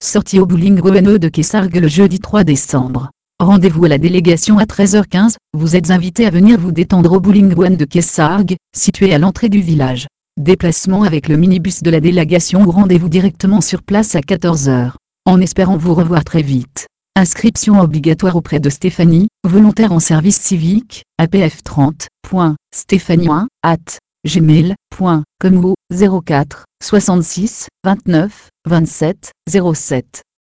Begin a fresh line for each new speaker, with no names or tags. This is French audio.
Sortie au bowling One de Kessargues le jeudi 3 décembre. Rendez-vous à la délégation à 13h15. Vous êtes invité à venir vous détendre au bowling One de Kessargues, situé à l'entrée du village. Déplacement avec le minibus de la délégation ou rendez-vous directement sur place à 14h. En espérant vous revoir très vite. Inscription obligatoire auprès de Stéphanie, volontaire en service civique, apf30.stephanie@gmail.com ou 04 66 29 27 07.